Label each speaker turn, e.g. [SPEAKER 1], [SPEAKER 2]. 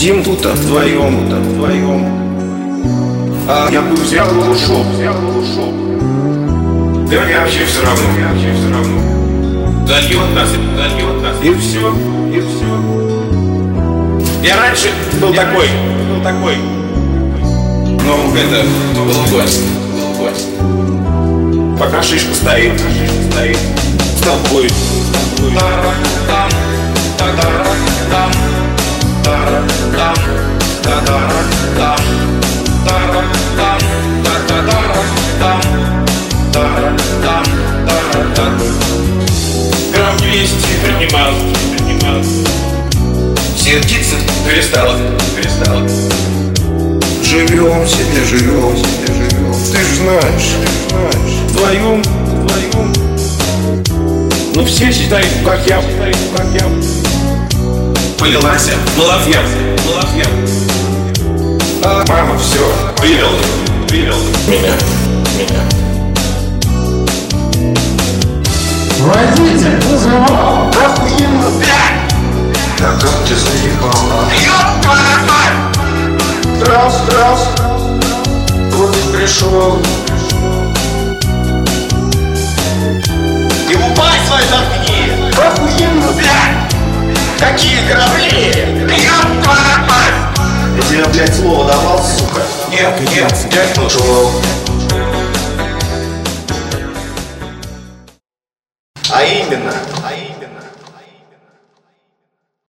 [SPEAKER 1] Сидим тут вдвоем, а я бы взял и ушел. Да мне вообще все равно. Зальет нас. И все. Я раньше был такой. Но это был гость. Пока шишка стоит с толпой. Грамм 200 принимал. Сердиться перестала. Живем себе. Ты ж знаешь, вдвоем. Ну все считают, как я. Полилась малафья. А мама все привел меня.
[SPEAKER 2] Водитель вызывал.
[SPEAKER 1] Охуенно, блядь!
[SPEAKER 2] Да как ты заехал?
[SPEAKER 1] Ёб твою мать!
[SPEAKER 2] Трас. Вот и пришел.
[SPEAKER 1] И упасть свой заткни! Охуенно, блядь! Какие корабли! Ёб твою мать!
[SPEAKER 2] Я тебе, блядь, слово давал, сука?
[SPEAKER 1] Нет, я не
[SPEAKER 2] Ушел. А именно.